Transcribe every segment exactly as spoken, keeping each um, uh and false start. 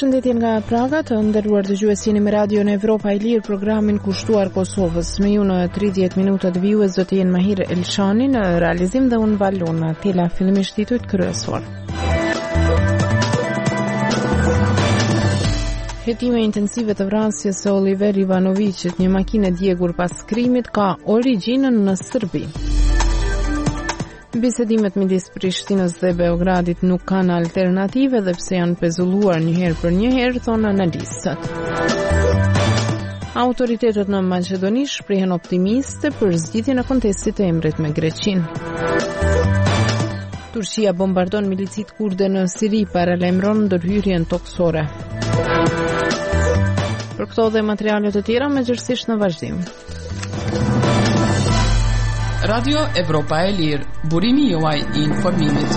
Përshëndetje nga Praga, të nderuar dëgjues, jeni me Radion Evropa e Lirë, programin kushtuar Kosovës. Me ju në tridhjetë minuta të vijues do të jenë Mahir Elshani në realizim dhe unë Valona Tela, fillimisht titujt kryesor. Hetime intensive të vrasjes së Oliver Ivanovicit, një makinë e djegur pas krimit, ka origjinën në Serbi. Bisedimet midis Prishtinës dhe Beogradit nuk kanë alternative dhe pse janë pezulluar një herë për një herë, thonë analistët. Autoritetet në Maqedoni shprehen optimiste për zgjidhjen e kontestit të emrit me Greqinë. Turqia bombardon milicit kurde në Siri, paralajmëron ndërhyrjen toksore. Për këto dhe materiale të tjera, mëgjërësisht në vazhdim. Radio Evropa e Lirë, burimi juaj i informimit.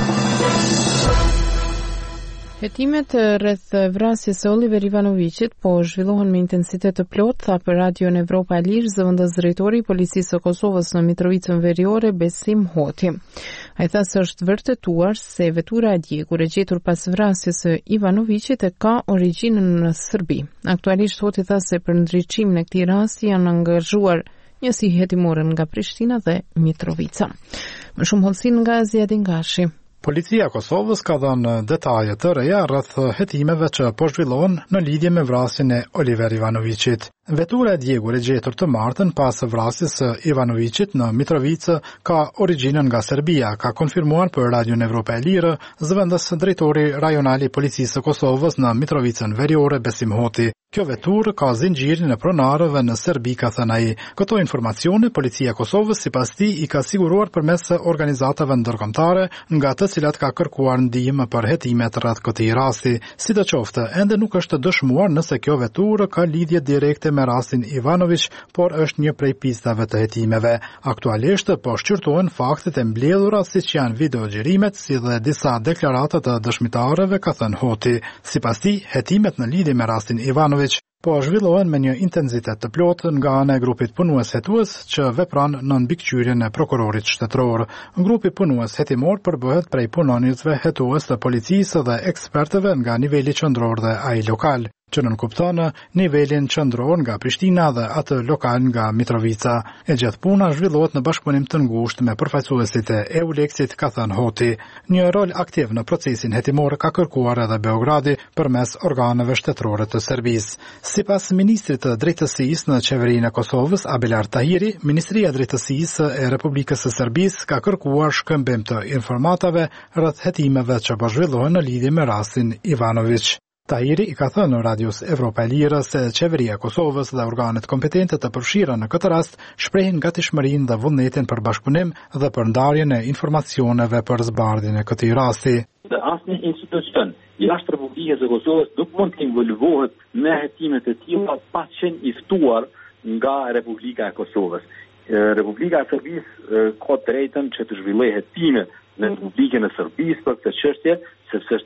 Hetimet rreth vrasjes së Oliver Ivanovicit po zhvillohen me intensitet të plotë, tha për Radion Evropa e Lirë zëvendës drejtori i Policisë së Kosovës në Mitrovicën Veriore, Besim Hoti. Ai tha se është vërtetuar se vetura e djegur e gjetur pas vrasjes së Ivanovicit e ka origjinën në Serbi. Aktualisht Hoti tha se për ndriçimin e këtij rasti janë angazhuar njësi hetimore nga Prishtina dhe Mitrovica. Më shumë hollësin nga Ziadin Gashi. Policia e Kosovës ka dhënë detaje të reja rreth hetimeve që po zhvillohen në lidhje me vrasjen e Oliver Ivanovicit. Vetura e djegur e gjetur të martën pas vrasjes së Ivanovicit në Mitrovicë ka origjinën nga Serbia, ka konfirmuar për Radion Evropa e Lirë zëvendës drejtori rajonal i Policisë së Kosovës në Mitrovicën Veriore, Besim Hoti. Kjo vetur ka zinxhirin e pronarëve në Serbi, ka thënë ai. Këto informacione Policia e Kosovës sipas tij i ka siguruar përmes organizatave ndërkombëtare, nga të cilat ka kërkuar ndihmë për hetimet rreth këtij rasti. Sidoqoftë, ende nuk është dëshmuar nëse kjo vetur ka lidhje direkte me rastin Ivanović, por është një prej pistave të hetimeve. Aktualisht po shqyrtohen faktet e mbledhura, siç janë videogjerimet, si dhe disa deklarata të dëshmitarëve, ka thënë Hoti. Sipas tij, hetimet në lidhje me rastin Ivanović po zhvillohen me një intensitet të plotë nga ana e grupit punues hetues që vepron në mbikëqyrjen e prokurorit shtetëror. Grupi punues hetimor përbëhet prej punonjësve hetues të policisë dhe ekspertëve nga niveli qendror dhe ai lokal, që nënkupton nivelin qendror nga Prishtina dhe atë lokal nga Mitrovica. E gjithë puna zhvillohet në bashkëpunim të ngushtë me përfaqësuesit e EULEX-it, ka thënë Hoti. Një rol aktiv në procesin hetimor ka kërkuar edhe Beogradi përmes organeve shtetërore të Serbisë. Sipas ministrit të drejtësisë në qeverinë e Kosovës, Abelar Tahiri, Ministria e Drejtësisë e Republikës së Serbisë ka kërkuar shkëmbim të informatave rreth hetimeve që po zhvillohen në lidhje me rastin Ivanović. Tahiri i ka thënë në Radios Evropa e Lirë se qeveria e Kosovës dhe organet kompetente të përfshira në këtë rast shprehin gatishmërinë dhe vullnetin për bashkëpunim dhe për ndarjen e informacioneve për zbardhjen e këtij rasti. Dhe asnjë institucion jashtë Republikës së Kosovës nuk mund të involvohet në hetimet e tilla pa qenë i ftuar nga Republika e Kosovës. Republika e Serbisë ka drejtën që të zhvillojë hetime në Republikën e Serbisë për këtë çështje, sepse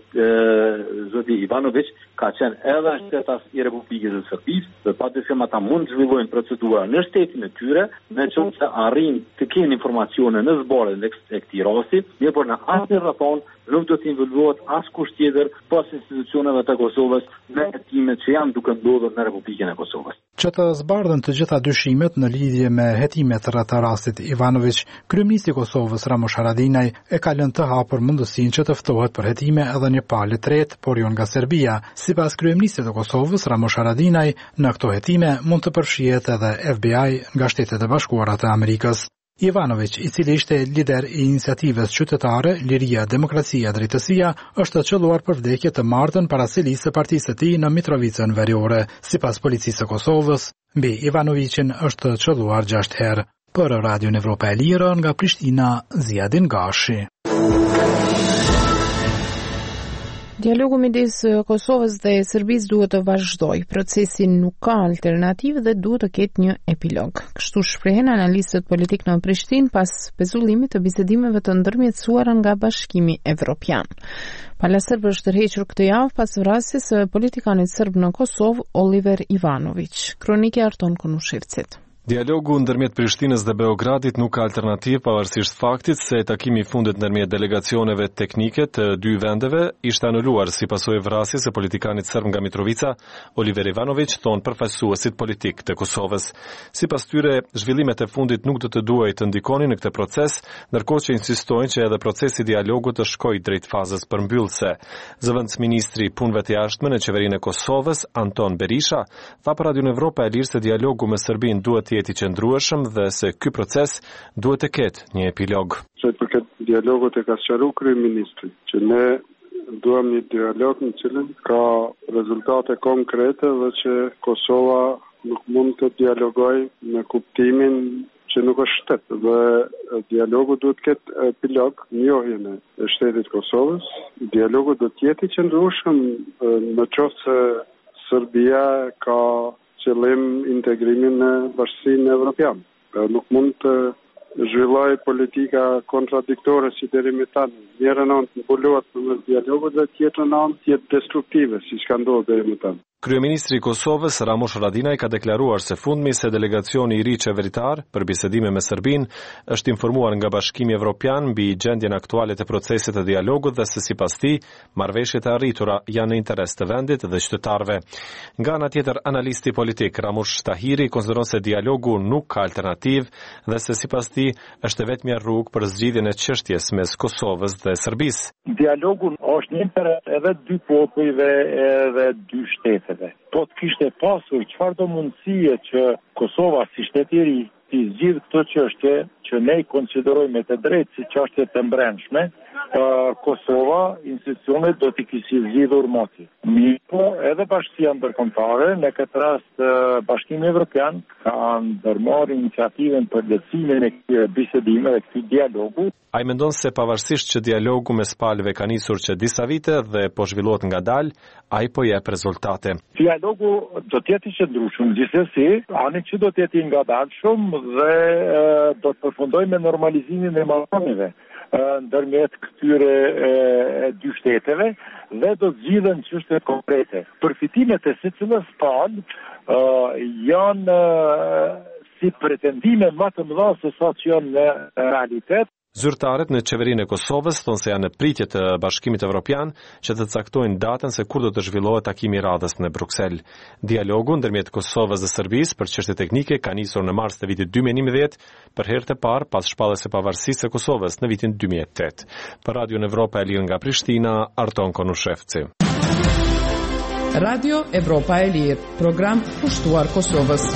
zoti Ivanović ka qenë edhe shtetas i Republikës së Serbisë dhe padyshim ata mund të zhvillojnë procedura në shtetin e tyre, në qoftë se arrin të kenë informacione në zbardhjen e këtij rasti, mirë por në asnjë rrethon nuk do të involvohet askush tjetër pas institucioneve të Kosovës në hetimet që janë duke ndodhur në Republikën e Kosovës. Që të zbardhen të gjitha dyshimet në lidhje me hetimet rreth rastit Ivanović, kryeministri i Kosovës Ramush Haradinaj e ka lënë të hapur mundësinë që të ftohet për hetime edhe një palë tretë, por jo nga Serbia. Sipas kryeministrit të Kosovës Ramush Haradinaj, në këto hetime mund të përfshihet edhe F B I nga Shtetet e Bashkuara të Amerikës. Ivanović, i cili ishte lider i iniciativës qytetare Liria, Demokracia, Drejtësia, është qelluar për vdekje të martën para selisë së partisë së tij në Mitrovicën Veriore. Sipas policisë së Kosovës, mbi Ivanovicin është qelluar gjashtë herë. Për Radion Evropa e Lirë nga Prishtina, Ziadin Gashi. Dialogu midis Kosovës dhe Serbisë duhet të vazhdojë. Procesi nuk ka alternativë dhe duhet të ketë një epilog. Kështu shprehen analistët politik në Prishtinë pas pezullimit të bisedimeve të ndërmjetësuara nga Bashkimi Evropian. Pala Serb është tërhequr këtë javë pas vrasjes së politikanit serb në Kosovë, Oliver Ivanović. Kroniki Arton Konushevcit. Dialogu ndërmjet Prishtinës dhe Beogradit nuk ka alternativë pavarësisht faktit se takimi i fundit ndërmjet delegacioneve teknike të dy vendeve ishte anuluar si pasojë e vrasjes së politikanit serb nga Mitrovica, Oliver Ivanović, thon përfaqësuesit politik të Kosovës. Sipas tyre, zhvillimet e fundit nuk do të duajë të ndikonin në këtë proces, ndërkohë që insistojnë që edhe procesi i dialogut të shkojë drejt fazës përmbyllëse. Zëvendësministri i punëve të jashtme në qeverinë e Kosovës, Anton Berisha, tha për Radio Evropa e Lirë se dialogu me Serbinë duhet të jetë i qëndrueshëm dhe se ky proces duhet të ketë një epilog. Sa i përket dialogut e ka sqaruar kryeministri që ne duam një dialog në cilin ka rezultate konkrete dhe që Kosova nuk mund të dialogojë në kuptimin që nuk është shtet dhe dialogu duhet të ketë epilog, njohjen e shtetit Kosovës. Dialogu do të jetë i qëndrueshëm në qoftë se Serbia ka qëllim integrimin në Bashkinë Evropiane. Nuk mund të zhvilloj politika kontradiktore si deri më tani. Njëra anë mbulohet në dialogu dhe tjetra anë të jetë destruktive, siç ka ndodhur deri më tani. Kryeministri i Kosovës, Ramush Haradinaj, ka deklaruar se fundmi se delegacioni i ri qeveritar për bisedime me Serbinë është informuar nga Bashkimi Evropian mbi gjendjen aktuale të procesit të dialogut dhe se sipas tij, marrëveshjet e arritura janë në interes të vendit dhe qytetarëve. Nga ana tjetër, analisti politik Ramush Tahiri konsideron se dialogu nuk ka alternativë dhe se sipas tij është vetmja rrugë për zgjidhjen e çështjes mes Kosovës dhe Serbisë. Dialogu është një interes edhe dy popujve edhe dy shtetë. Po të kishte pasur çfarë do mundësie që Kosova si shtet i ri të zgjidhë këtë çështje që ne i konsiderojmë të drejtë si çështje të brendshme, Kosova institucionet do t'i kishte zgjidhur moti. Mirë, edhe Bashkia Ndërkombëtare, në këtë rast Bashkimi Evropian ka ndërmarrë iniciativën për lehtësimin e këtyre bisedimeve, këtij dialogu. Ai mendon se pavarësisht që dialogu mes palëve ka nisur që disa vite dhe po zhvillohet ngadalë, ai po jep rezultate. Dialogu do të jetë i qëndrueshëm, gjithsesi, ani që do të jetë i ngadalshëm dhe do të përfundojë me normalizimin e marrëdhënieve ndërmjet këtyre e, dy shteteve dhe do të zgjidhen çështje konkrete. Përfitimet e secilës palë janë si pretendime më të mëdha se sa që janë në realitet. Zyrtarët në qeverinë e Kosovës thonë se janë në pritje të Bashkimit Evropian që të caktojnë datën se kur do të zhvillohet takimi i radhës në Bruksel. Dialogu ndërmjet Kosovës dhe Serbisë për çështje teknike ka nisur në mars të vitit dy mijë e njëmbëdhjetë për herë të parë pas shpalljes së pavarësisë së Kosovës në vitin dy mijë e tetë. Për Radio Evropa e Lirë nga Prishtina, Arton Konushevci. Radio Evropa e Lirë, program pushtuar Kosovës.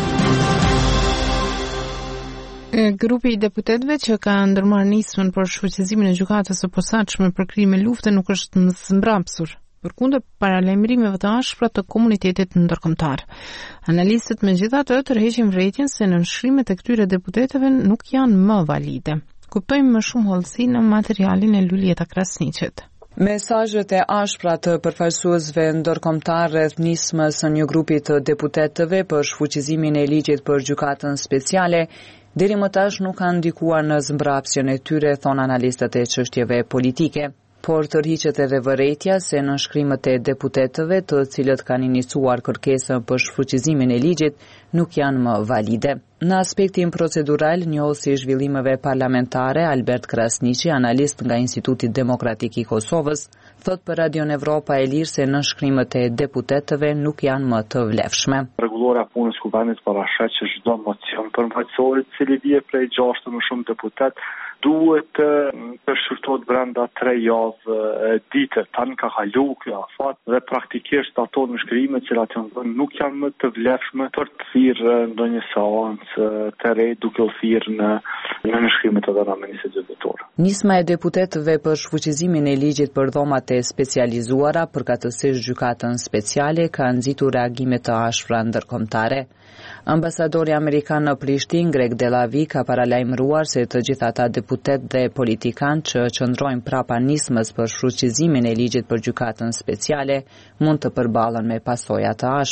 Grupi i deputetëve që ka ndërmarrë nismën për shfuqizimin e gjykatës së posaçme për krime lufte nuk është mbrapsur, përkundër paralajmërimeve të ashpra të komunitetit ndërkombëtar. Analistët megjithatë tërheqin vërejtjen se nënshkrimet e këtyre deputetëve nuk janë më valide. Kuptojmë më shumë hollësi në materialin e Lulieta Krasniqit. Mesazhet e ashpra të përfaqësuesve ndërkombëtar rreth nismës së një grupi të deputetëve për shfuqizimin e ligjit për gjykatën speciale deri më tash nuk kanë ndikuar në zmbrapsjen e tyre, thon analistët e çështjeve politike. Por tërhiqet edhe vërejtja se nënshkrimet e deputetëve të cilët kanë iniciuar kërkesën për shfuqizimin e ligjit nuk janë më valide. Në aspektin procedural, njohësi i zhvillimeve parlamentare, Albert Krasniqi, analist nga Instituti Demokratik i Kosovës, thot për Radio Evropa e Lirë se nënshkrimet e deputetëve nuk janë më të vlefshme. Rregullora e punës kuvendit parashet që çdo mocion përfaqësorit i cili vije prej gjashtë më shumë deputet duhet të shqyrtohet brenda tre javë ditë. Tani ka kalu kjo afat dhe praktikisht ato nënshkrime që janë nuk janë më të vlefshme për të thirrë ndonjë seancë të re duke u thirrë në në nënshkrimet e dhënave gjyqëtore. Nisma e deputetëve për shfuqizimin e ligjit për dhomat e specializuara përkatësisht gjykatën speciale ka nxitur reagime të ashpra ndërkombëtare. Ambasadori amerikan në Prishtinë, Greg Delavi, ka paralajmëruar se të gjithë ata deputet dhe politikan që qëndrojnë prapa nismës për shfuqizimin e ligjit për gjykatën speciale mund të përballen me pasoja të ashpra.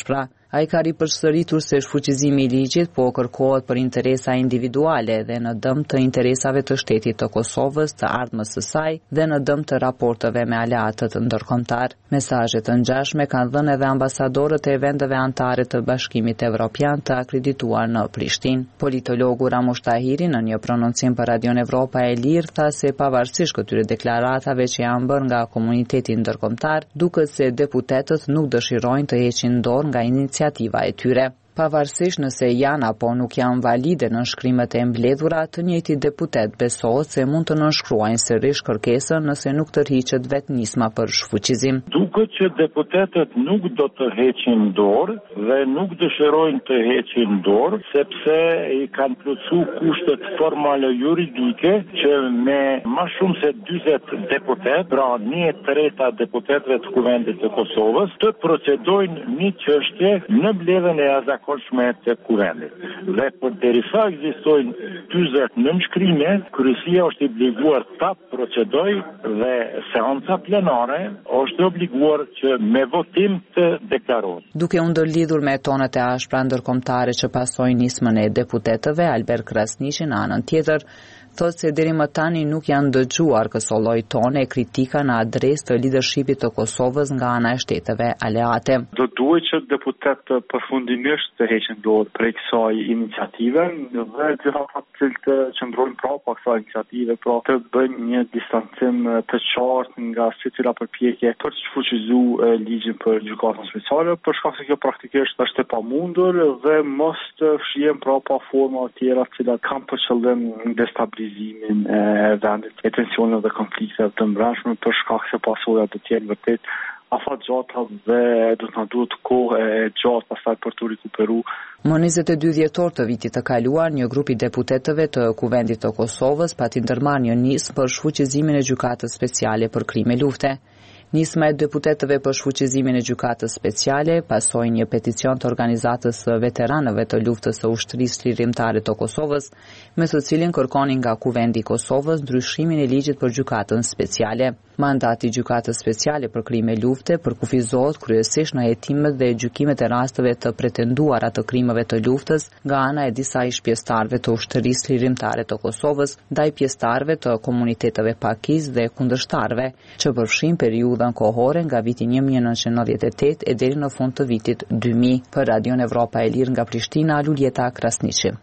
Ai ka ripërsëritur se shfuqizimi i ligjit po kërkohet për interesa individuale dhe në dëm të interesave të shtetit të Kosovës, të ardhmës së saj dhe në dëm të raporteve me aleatët ndërkombëtar. Mesazhe të ngjashme kanë dhënë edhe ambasadorët e vendeve anëtare të Bashkimit Evropian të akredituar në Prishtinë. Politologu Ramush Tahiri në një prononcim për Radion Evropa e Lirë tha se pavarësisht këtyre deklaratave që janë bërë nga komuniteti ndërkombëtar, duket se deputetët nuk dëshirojnë të heqin dorë nga iniciativa e tyre. Pavarësisht nëse janë apo nuk janë valide nënshkrimet e mbledhura, të njëjti deputet besohet se mund të nënshkruajnë sërish kërkesën nëse nuk tërhiqet vetnisma për shfuqizim. Duket që deputetët nuk do të heqin dorë dhe nuk dëshirojnë të heqin dorë sepse i kanë plotësuar kushtet formale juridike që me më shumë se dyzet deputet, pra një treta deputetëve të Kuvendit të Kosovës, të procedojnë një çështje në mbledhjen e zakonshme të Kuvendit. Dhe për derisa ekzistojnë dyzet nënshkrime, kryesia është i obliguar ta procedojë dhe seanca plenare është obliguar që me votim të deklarohet. Duke u ndërlidhur me tonet e ashpra ndërkombëtare që pasojnë nismën e deputetëve, Albert Krasniqi në anën tjetër thotë se deri më tani nuk janë dëgjuar këso lloj tone e kritika në adresë të leadershipit të Kosovës nga ana e shteteve aleate. Do duhet që deputetët përfundimisht të heqin dorë prej kësaj iniciative dhe gjithë ata që qëndrojnë prapa kësaj iniciative, pra të bëjnë një distancim të qartë nga secila përpjekje për të shfuqizuar ligjin për gjykatën speciale, për shkak se kjo praktikisht është e pamundur dhe mos të fshihen prapa forma të tjera të cilat kanë për qëllim destabilizimin e vendit, e tensioneve dhe konflikteve të mbrëmshme për shkak se pasojat të tjera vërtet afat gjata dhe do të na duhet kohë e gjatë pastaj për të rikuperuar. Më njëzet e dy dhjetor të vitit të kaluar, një grup i deputetëve të Kuvendit të Kosovës pati ndërmarrë një nismë për shfuqizimin e gjykatës speciale për krime lufte. Nisma e deputetëve për shfuqizimin e gjykatës speciale pasoi një peticion të organizatës së veteranëve të luftës së ushtrisë lirimtare të Kosovës, me të cilin kërkonin nga Kuvendi i Kosovës ndryshimin e ligjit për gjykatën speciale. Mandati i gjykatës speciale për krime lufte përkufizohet kryesisht në hetimet dhe gjykimet e rasteve të pretenduara të krimeve të luftës nga ana e disa ish-pjesëtarëve të ushtrisë lirimtare të Kosovës ndaj pjesëtarëve të komuniteteve pakisë dhe kundërshtarëve, që përfshin periudhën kohore nga viti një mijë e nëntëqind e nëntëdhjetë e tetë e deri në fund të vitit dy mijë. Për Radion Evropa e Lirë nga Prishtina, Luljeta Krasniqi.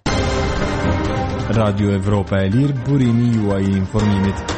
Radio Evropa e Lirë, burimi juaj i informimit.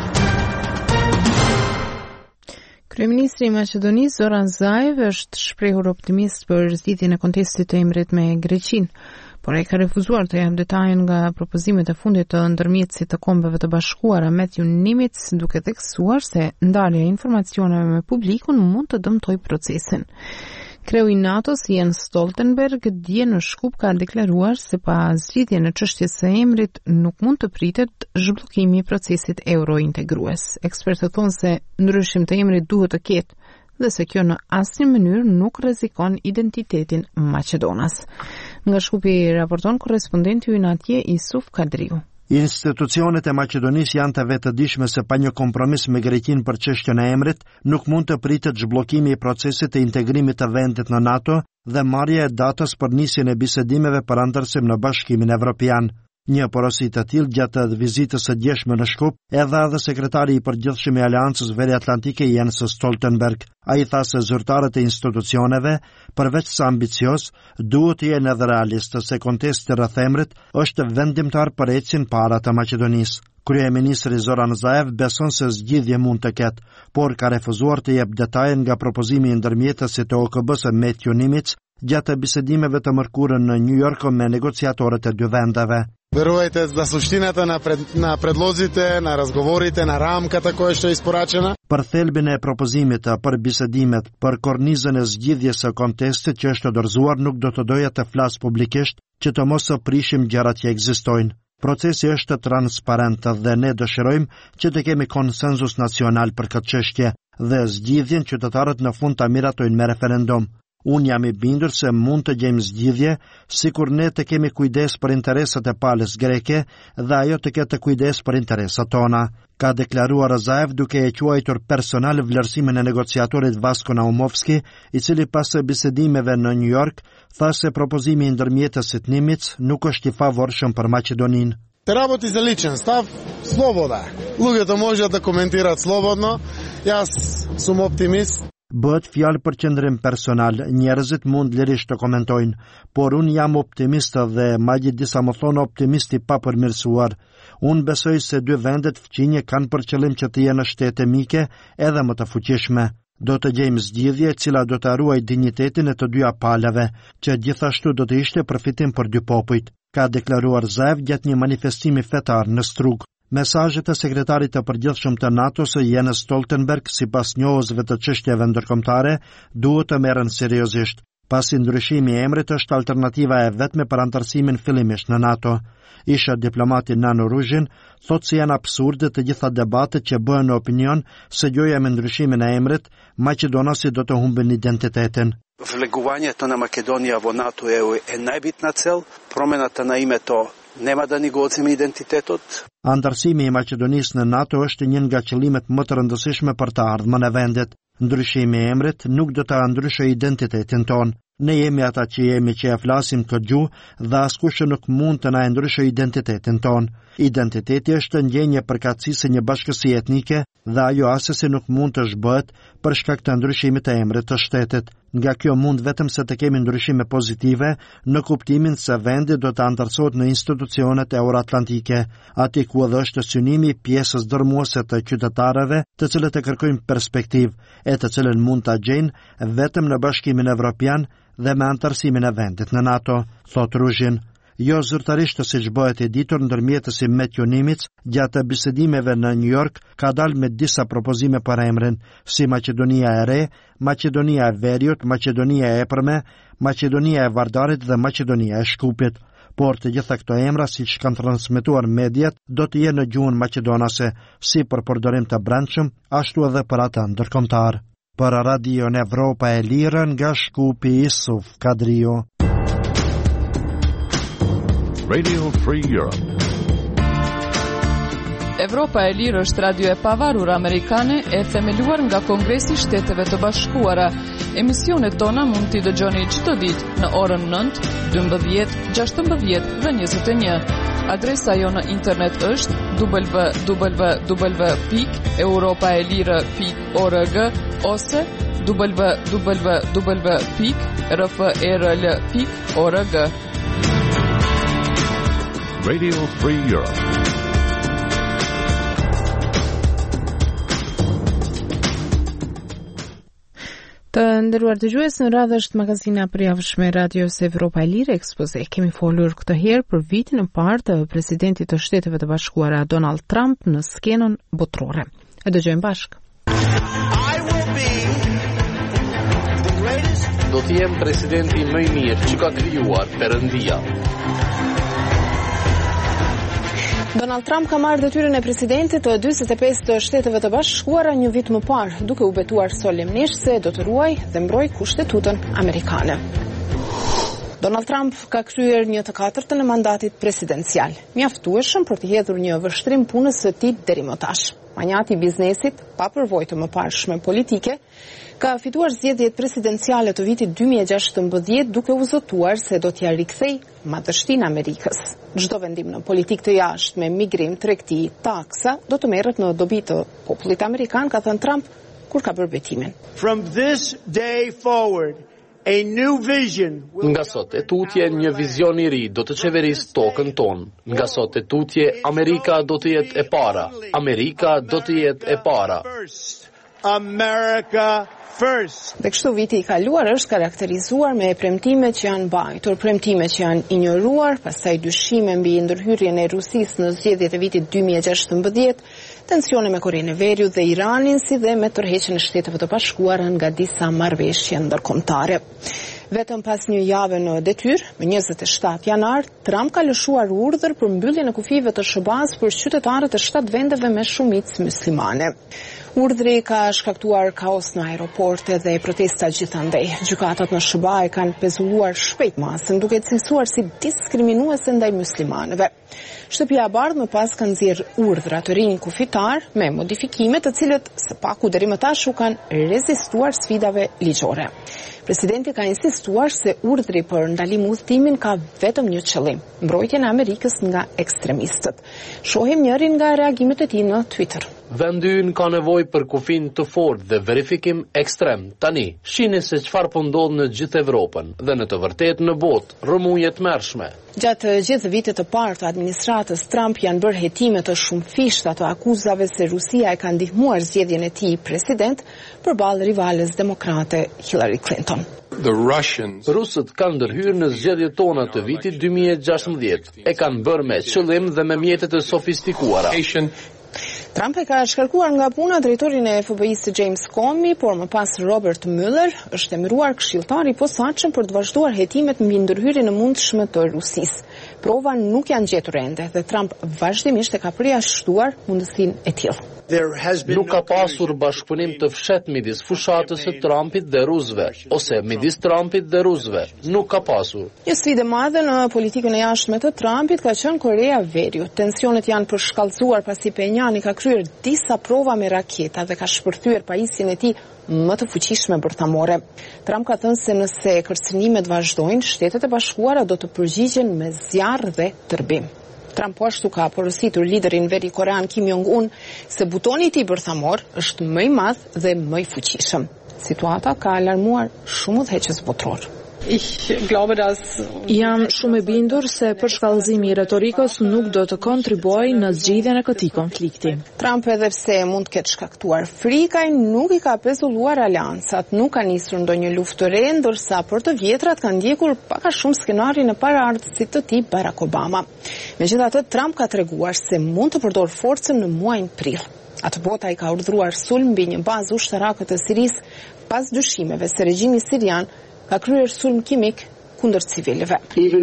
Kryeministri i Maqedonisë Zoran Zaev është shprehur optimist për zgjidhjen e kontestit të emrit me Greqinë, por ai ka refuzuar të jap detaje nga propozimet e fundit të ndërmjetësit të Kombeve të Bashkuara Matthew Nimitz, duke theksuar se ndarja e informacioneve me publikun mund të dëmtojë procesin. Kreu i NATO-s Jens Stoltenberg dje në Shkup ka deklaruar se pa zgjidhje në çështjes së emrit nuk mund të pritet zhbllokimi i procesit eurointegrues. Ekspertët thonë se ndryshim të emrit duhet të ketë dhe se kjo në asnjë mënyrë nuk rrezikon identitetin maqedonas. Nga Shkupi raporton korrespondenti ynë atje Isuf Kadriu. Institucionet e Maqedonisë janë të vetëdijshme se pa një kompromis me Greqinë për çështjen e emrit, nuk mund të pritet zhbllokimi i procesit të integrimit të vendit në NATO dhe marrja e datës për nisjen e bisedimeve për anëtarësim në Bashkimin Evropian. Një porosi të tillë gjatë vizitës së djeshme në Shkup e dha edhe sekretari i përgjithshëm i Aleancës Veriatlantike Jens Stoltenberg. Ai tha se zyrtarët e institucioneve, përveç se ambicios, duhet të jenë edhe realistë se kontesti rreth emrit është vendimtar për ecjen para të Maqedonisë. Kryeministri Zoran Zaev beson se zgjidhje mund të ketë, por ka refuzuar të jep detaje nga propozimi i ndërmjetësit të O K B-s Matthew Nimitz gjatë bisedimeve të mërkurën në New York me negociatorët e dy vendeve. Верувайте за суштината на, пред, на предлозите, на разговорите, на рамката која што е испорачена. Për thelbin e propozimit për bisedimet, për kornizën e zgjidhjes së kontestit që është dorëzuar, nuk do të doja të flas publikisht që të mos prishim gjërat që ekzistojnë. Procesi është transparent dhe ne dëshirojmë që të kemi konsenzus nacional për këtë çështje dhe zgjidhjen qytetarët në fund ta miratojnë me referendum. Unë jam i bindur se mund të gjejmë zgjidhje, sikur ne të kemi kujdes për interesat e palës greke dhe ajo të ketë kujdes për interesat tona, ka deklaruar Razaev duke e quajtur personal vlerësimin e negociatorit Vasko Naumovski, i cili pas bisedimeve në New York tha se propozimi i ndërmjetësit Nimitz nuk është i favorshëm për Maqedoninë. Te работи за личен став, слобода. Луѓето можат да коментираат слободно. Јас сум оптимист. Bëhet fjalë për qëndrim personal, njerëzit mund lirisht të komentojnë, por unë jam optimist dhe madje disa më thonë optimist i papërmirësuar. Unë besoj se dy vendet fqinje kanë për qëllim që të jenë shtete mike edhe më të fuqishme. Do të gjejmë zgjidhje e cila do të ruaj dinjitetin e të dyja palave, që gjithashtu do të ishte përfitim për dy popujt, ka deklaruar Zaev gjatë një manifestimi fetar në Strug. Mesazhet e sekretarit të përgjithshëm të NATO-s Jens Stoltenberg, sipas njohësve të çështjeve ndërkombëtare, duhet të merren seriozisht, pasi ndryshimi i emrit është alternativa e vetme për antarësimin fillimisht në NATO. Isha diplomati Nano Ruzhin thotë se janë absurde të gjitha debatet që bëhen në opinion se gjoja me ndryshimin e emrit, Maqedonasi do të humbin identitetin. Влегувањето на Македонија во НАТО е најбитна цел, промената на името нема да ни го оцеми идентитетот. Antarësimi i Maqedonisë në NATO është një nga qëllimet më të rëndësishme për të ardhmen e vendit. Ndryshimi i emrit nuk do të ndryshojë identitetin ton. Ne jemi ata që jemi që e flasim këtë gjuhë dhe askush nuk mund të na ndryshojë identitetin ton. Identiteti është ndjenje përkatësisë së një bashkësie etnike dhe ajo asesi nuk mund të zhbëhet për shkak të ndryshimit të emrit të shtetit. Nga kjo mund vetëm se të kemi ndryshime pozitive në kuptimin se vendi do të antarësohet në institucionet euroatlantike, aty ku edhe është synimi pjesës dërmuese të qytetarëve, të cilët e kërkojnë perspektivë, e të cilën mund ta gjejnë vetëm në Bashkimin Evropian dhe me antarësimin e vendit në NATO, thot Ruzhin. Jo zyrtarisht siç bëhet e ditur, ndërmjetësi Matthew Nimitz gjatë bisedimeve në New York ka dalë me disa propozime për emrin, si Maqedonia e Re, Maqedonia e Veriut, Maqedonia e Epërme, Maqedonia e Vardarit dhe Maqedonia e Shkupit. Por të gjitha këto emra, siç kanë transmetuar mediat, do të jenë në gjuhën maqedonase, si për përdorim të brendshëm, ashtu edhe për atë ndërkombëtar. Për Radio Evropa e Lirë nga Shkupi, Isuf Kadrio. Radio Free Europe. Evropa e Lirë është radio e pavarur amerikane e themeluar nga Kongresi i Shteteve të Bashkuara. Emisionet tona mund t'i dëgjoni çdo ditë në orën nëntë, dymbëdhjetë, gjashtëmbëdhjetë dhe njëzet e një. Adresa jo në internet është w w w pikë europaelire pikë org ose w w w pikë r f e r l pikë org. Radio Free Europe. Të nderuar dëgjues, në radhë është magazina përjavshme Radios Evropa e Lirë Ekspoze. Kemi folur këtë herë për vitin e parë të presidentit të Shteteve të Bashkuara Donald Trump në skenën botërore. E dëgjojmë bashkë. Do të jem presidenti më i mirë që ka krijuar Perëndia. Donald Trump ka marrë detyrën e presidentit të njëzet e pesë të Shteteve të Bashkuara një vit më parë, duke u betuar solemnisht se do të ruaj dhe mbroj Kushtetutën amerikane. Donald Trump ka kryer një të katërtën e mandatit presidencial, mjaftueshëm për të hedhur një vështrim punës së tij deri më tash. Manjati i biznesit, pa përvojë të mëparshme politike, ka fituar zgjedhjet presidenciale të vitit dy mijë e gjashtëmbëdhjetë duke u zotuar se do t'ja rikthej madhështinë Amerikës. Çdo vendim në politikë të jashtme, migrim, tregti, taksa do të merret në dobi të popullit amerikan, ka thënë Trump kur ka bërë betimin. From this day forward, a new vision. Nga sot e tutje një vizion i ri do të qeverisë tokën tonë. Nga sot e tutje Amerika do të jetë e para. Amerika do të jetë e para. America first. Dhe kështu viti i kaluar është karakterizuar me premtime që janë mbajtur, premtime që janë injoruar, pastaj dyshime mbi ndërhyrjen e Rusisë në zgjedhjet e vitit dy mijë e gjashtëmbëdhjetë, tensione me Korenë e Veriut dhe Iranin, si dhe me tërheqjen e Shteteve të Bashkuara nga disa marrëveshje ndërkombëtare. Vetëm pas një jave në detyrë, më njëzet e shtatë janar, Trump ka lëshuar urdhër për mbylljen e kufive të sh ba-s për qytetarët e shtatë vendeve me shumicë muslimane. Urdhri ka shkaktuar kaos në aeroporte dhe protesta gjithandej. Gjykatat në sh ba e kanë pezulluar shpejt masën, duke cilësuar si diskriminuese ndaj muslimanëve. Shtëpia e Bardhë më pas ka nxjerr urdhra të rinj kufitar me modifikime të cilët së paku deri më tash u kanë rezistuar sfidave ligjore. Presidenti ka insistuar se urdhri për ndalim udhëtimin ka vetëm një qëllim, mbrojtjen e Amerikës nga ekstremistët. Shohim njërin nga reagimet e tij në Twitter. Vendi ynë ka nevojë për kufin të fortë dhe verifikim ekstrem. Tani, shihni se çfarë po ndodh në gjithë Evropën dhe në të vërtetë në botë, rrëmuje të mërshme. Gjatë gjithë vitit të parë të administratës Trump janë bërë hetime të shumëfishta të akuzave se Rusia e ka ndihmuar zgjedhjen e tij president përballë rivales demokrate Hillary Clinton. Rusët kanë ndërhyrë në zgjedhjet tona të vitit dy mijë e gjashtëmbëdhjetë. E kanë bërë me qëllim dhe me mjete të sofistikuara. Trump e ka shkarkuar nga puna drejtorin e F B I-s James Comey, por më pas Robert Mueller është emëruar këshilltar i posaçëm për të vazhduar hetimet mbi ndërhyrjen e mundshme të Rusisë. Prova nuk janë gjetur ende dhe Trump vazhdimisht e ka përjashtuar mundësinë e tillë. Nuk ka pasur bashkëpunim të fshehtë midis fushatës së Trumpit dhe rusëve, ose midis Trumpit dhe rusëve. Nuk ka pasur. Një sfidë e madhe në politikën e jashtme të Trumpit ka qenë Korea e Veriut. Tensionet janë përshkallëzuar pasi Pyongyang ka kryer disa prova me raketa dhe ka shpërthyer pajisjen e tij më të fuqishme bërthamore. Trump ka thënë se nëse kërcënimet vazhdojnë, Shtetet e Bashkuara do të përgjigjen me zjarr dhe tërbim. Trump po ashtu ka porositur liderin veri korean Kim Jong-un se butoni i tij bërthamor është më i madh dhe më i fuqishëm. Situata ka alarmuar shumë udhëheqës botror. Jam shumë e bindur se përshkallëzimi i retorikës nuk do të kontribuojë në zgjidhjen e këtij konflikti. Trump edhe pse mund të ketë shkaktuar frikaj, nuk i ka pezulluar aleancat, nuk ka nisur ndonjë luftë të re, ndërsa për të vjetrat kanë ndjekur pak a shumë skenarin e paraardhësit të tij Barack Obama. Megjithatë, Trump ka treguar se mund të përdor forcën në muajin prill. Atë bota i ka urdhëruar sulm mbi një bazë ushtarake të Sirisë pas dyshimeve se regjimi sirian ka kryer sulm kimik kundër civilëve.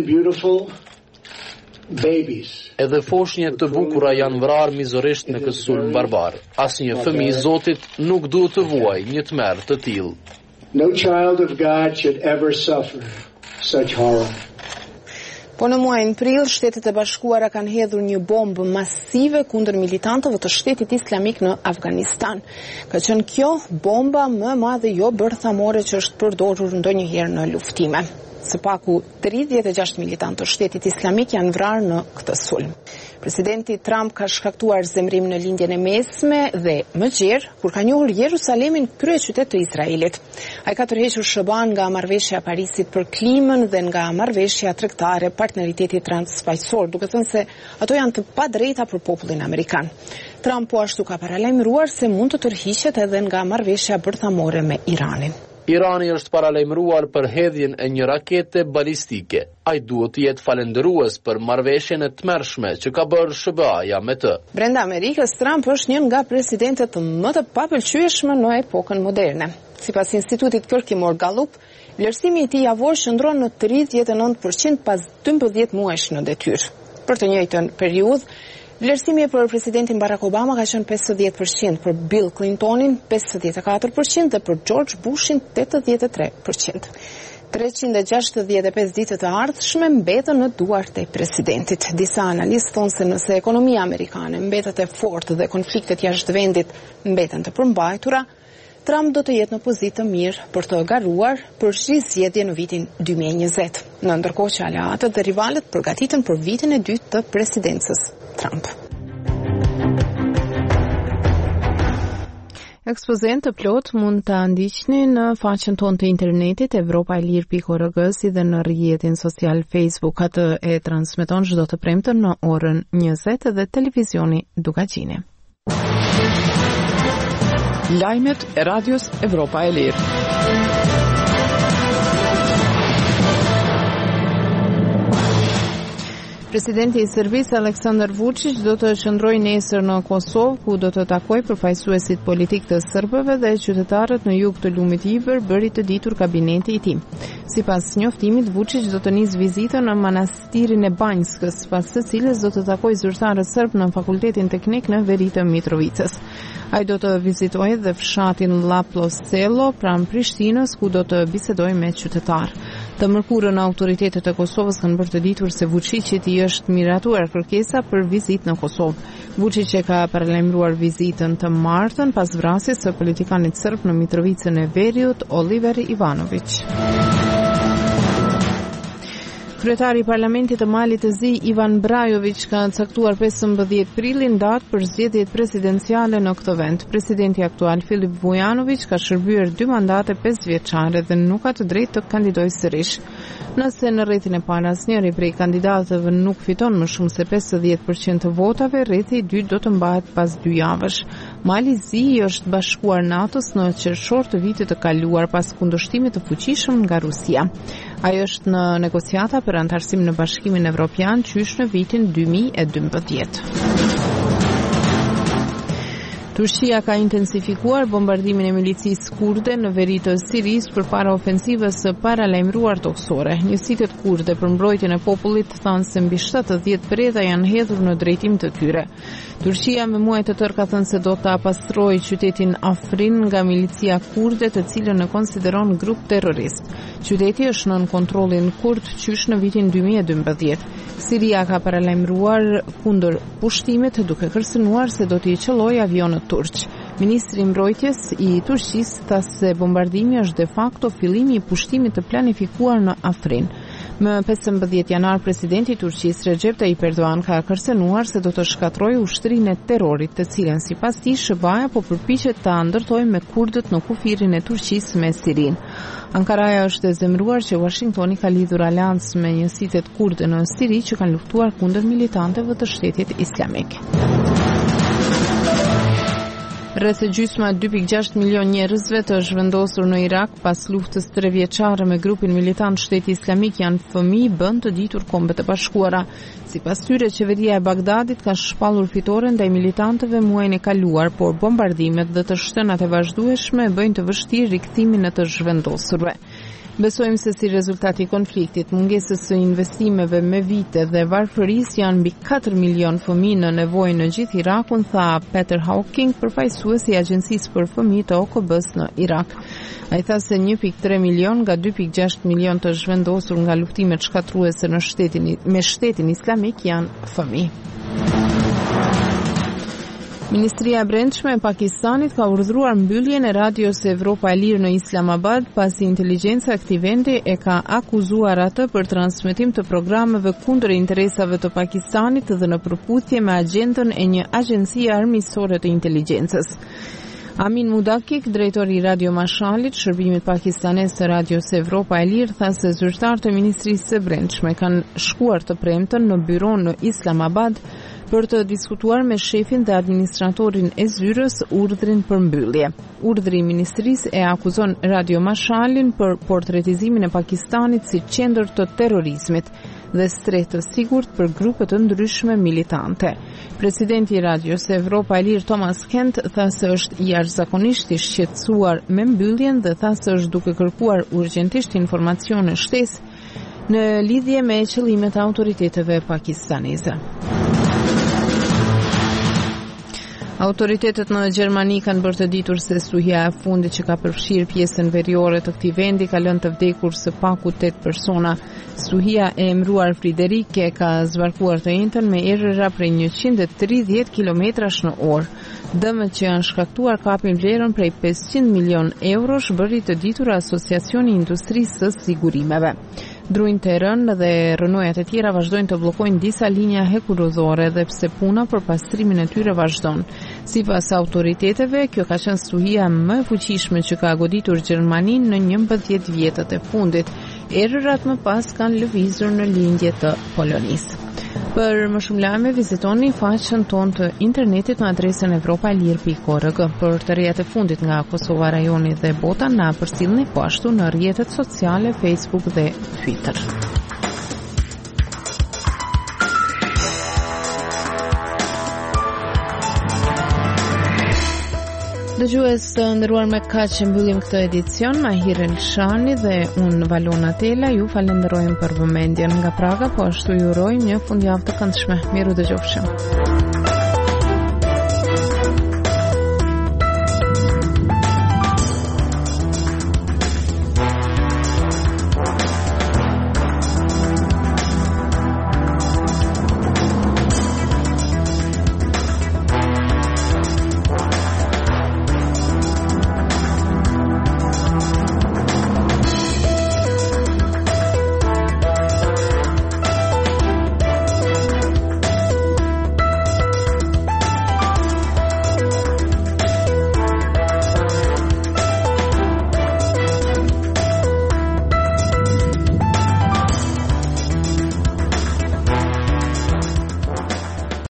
Edhe foshnjë të bukura janë vrarë mizorisht në këtë sulm barbar. Asnjë fëmijë i Zotit nuk duhet të vuajë një tmerr të tillë. No child of God should ever suffer such horror. Po në muajin prill, Shtetet e Bashkuara kanë hedhur një bombë masive kundër militantëve të Shtetit Islamik në Afganistan. Ka qenë kjo bomba më e madhe jo bërthamore që është përdorur ndonjëherë në luftime. Së paku tridhjetë e gjashtë militantë të Shtetit Islamik janë vrarë në këtë sulm. Presidenti Trump ka shkaktuar zemrim në lindjen e mesme dhe më gjerë kur ka njohur Jerusalemin kryeqytet të Izraelit. Ai ka tërhequr sh ba-n nga marrëveshja e Parisit për klimën dhe nga marrëveshja tregtare partneriteti transpaqësor, duke thënë se ato janë të padrejta për popullin amerikan. Trump po ashtu ka paralajmëruar se mund të tërhiqet edhe nga marrëveshja bërthamore me Iranin. Irani është paralajmëruar për hedhjen e një rakete balistike. Ai duhet të jetë falendërues për marrëveshjen e tmerrshme që ka bërë sh ba-ja me të. Brenda Amerikës, Trump është një nga presidentët më të papëlqyeshëm në epokën moderne. Sipas institutit kërkimor Gallup, vlerësimi i tij javor qëndron në tridhjetë e nëntë përqind pas dymbëdhjetë muajsh në detyrë. Për të njëjtën periudhë, vlerësimi për presidentin Barack Obama ka qenë pesëdhjetë përqind, për Bill Clintonin pesëdhjetë e katër përqind dhe për George Bushin tetëdhjetë e tre përqind. treqind e gjashtëdhjetë e pesë ditët e ardhshme mbetën në duart e presidentit. Disa analistë thonë se nëse ekonomia amerikane mbetet e fortë dhe konfliktet jashtë vendit mbeten të përmbajtura, Trump do të jetë në pozitë të mirë për të garuar për zgjedhje në vitin dy mijë e njëzet. Në ndërkohë që aleatët dhe rivalet përgatiten për vitin e dytë të presidencës Trump. Ekspozën të plot mund të ndiqni në faqen tonë të internetit evropa e lirë pikë org si dhe në rrjetin social Facebook. Atë e transmeton çdo të premten në orën njëzet dhe televizioni Dukagjini. Lajmet e radios Evropa e Lirë. Presidenti i Serbisë Aleksandar Vučić do të qëndrojë nesër në Kosovë, ku do të takojë përfaqësuesit politik të serbëve dhe qytetarët në jug të lumit Iber, bëri të ditur kabineti i tij. Sipas njoftimit, Vučić do të nisë vizitën në manastirin e Banjskës, pas së cilës do të takojë zyrtarët serb në Fakultetin Teknik në veri të Mitrovicës. Ai do të vizitojë dhe fshatin Laplos Selo pranë Prishtinës, ku do të bisedojë me qytetarë. Të mërkurën autoritetet e Kosovës kanë bërë të ditur se Vučićit i është miratuar kërkesa për vizitë në Kosovë. Vučić e ka paralajmëruar vizitën të martën pas vrasjes së politikanit serb në Mitrovicën e Veriut, Oliver Ivanović. Kryetari i Parlamentit të Malit të Zi, Ivan Brajović, ka caktuar pesëmbëdhjetë prilin datë për zgjedhjet presidenciale në këtë vend. Presidenti aktual Filip Vujanović ka shërbyer dy mandate pesëvjeçare dhe nuk ka të drejtë të kandidojë sërish. Nëse në rrethin e parë asnjëri prej kandidatëve nuk fiton më shumë se pesëdhjetë përqind të votave, rrethi i dytë do të mbahet pas dy javësh. Mali i Zi është bashkuar NATO-s në qershor të vitit të kaluar pas kundërshtimit të fuqishëm nga Rusia. Ai është në negociata për antarësim në Bashkimin Evropian qysh në vitin dy mijë e dymbëdhjetë. Turqia ka intensifikuar bombardimin e milicisë kurde në veri të Sirisë përpara ofensivës së paralajmëruar toksore. Njësitet kurde për mbrojtjen e popullit thanë se mbi shtatëdhjetë preda janë hedhur në drejtim të tyre. Turqia me muaj të tërë ka thënë se do ta pastrojë qytetin Afrin nga milicia kurde, të cilën e konsideron grup terrorist. Qyteti është nën kontrollin kurd qysh në vitin dy mijë e dymbëdhjetë. Siria ka paralajmëruar kundër pushtimit duke kërcënuar se do t'i qellojë avionët turq. Ministri i mbrojtjes i Turqisë tha se bombardimi është de facto fillimi i pushtimit të planifikuar në Afrin. Më pesëmbëdhjetë janar, presidenti i Turqisë Recep Tayyip Erdogan ka kërcënuar se do të shkatërrojë ushtrinë e terrorit, të cilën sipas tij SHBA-ja po përpiqet ta ndërtojë me kurdët në kufirin e Turqisë me Sirinë. Ankaraja është e zemëruar që Washingtoni ka lidhur aleancë me njësitet kurde në Siri që kanë luftuar kundër militantëve të Shtetit Islamik. Rreth gjysma dy pikë gjashtë milion njerëzve të zhvendosur në Irak pas luftës trevjeçare me grupin militant Shteti Islamik janë fëmijë, bën të ditur Kombet e Bashkuara. Sipas tyre, qeveria e Bagdadit ka shpallur fitoren ndaj militantëve muajin e kaluar, por bombardimet dhe të shtënat e vazhdueshme bëjnë të vështirë rikthimin e të zhvendosurve. Besojmë se si rezultati i konfliktit, mungesës së investimeve me vite dhe varfërisë janë mbi katër milion fëmijë në nevojë në gjithë Irakun, tha Peter Hawking, përfaqësuesi i Agjencisë për Fëmijë të O K B-s në Irak. Ai tha se një pikë tre milion nga dy pikë gjashtë milion të zhvendosur nga luftimet shkatruese në shtetin me Shtetin Islamik janë fëmijë. Ministria e Brendshme e Pakistanit ka urdhëruar mbylljen e radios Evropa e Lirë në Islamabad pasi inteligjenca e këtij vendi e ka akuzuar atë për transmetim të programeve kundër interesave të Pakistanit dhe në përputhje me agjendën e një agjencie armiqësore të inteligjencës. Amin Mudakik, drejtori i Radio Mashalit, shërbimit pakistanes të radios Evropa e Lirë, tha se zyrtarët e Ministrisë së Brendshme kanë shkuar të premten në byron në Islamabad për të diskutuar me shefin dhe administratorin e zyrës urdhrin për mbyllje. Urdhri i ministrisë e akuzon Radio Mashalin për portretizimin e Pakistanit si qendër të terrorizmit dhe strehë të sigurt për grupe të ndryshme militante. Presidenti i Radios Evropa e Lirë Thomas Kent tha se është jashtëzakonisht i shqetësuar me mbylljen dhe tha se është duke kërkuar urgjentisht informacione shtesë në lidhje me qëllimet e autoriteteve pakistaneze. Autoritetet në Gjermani kanë bërë të ditur se stuhia e fundit që ka përfshirë pjesën veriore të këtij vendi ka lënë të vdekur së paku tetë persona. Stuhia e emëruar Friderike ka zvarkuar të njëjtën me errëra prej njëqind e tridhjetë kilometrash në orë. Dëmet që janë shkaktuar kapin vlerën prej pesëqind milion eurosh, bëri të ditur Asociacioni i Industrisë së Sigurimeve. Drujt e rënë dhe rënojat e tjera vazhdojnë të bllokojnë disa linja hekurudhore dhe pse puna për pastrimin e tyre vazhdon. Sipas autoriteteve, kjo ka qenë stuhia më e fuqishme që ka goditur Gjermaninë në njëmbëdhjetë vjetët e fundit. Errërat më pas kanë lëvizur në lindje të Polonisë. Për më shumë lajme, vizitoni faqen tonë të internetit në adresën evropaelir pikë org. Për të rejat e fundit nga Kosova, rajoni dhe bota, na përcjellni po ashtu në rrjetet sociale, Facebook dhe Twitter. dëgjues të nderuar, me kaq që mbyllim këtë edicion. Mahir Elshani dhe unë Valona Tela ju falenderojmë për vëmendjen nga Praga, po ashtu ju uroj një fundjavë të këndshme. Miru dëgjofshim.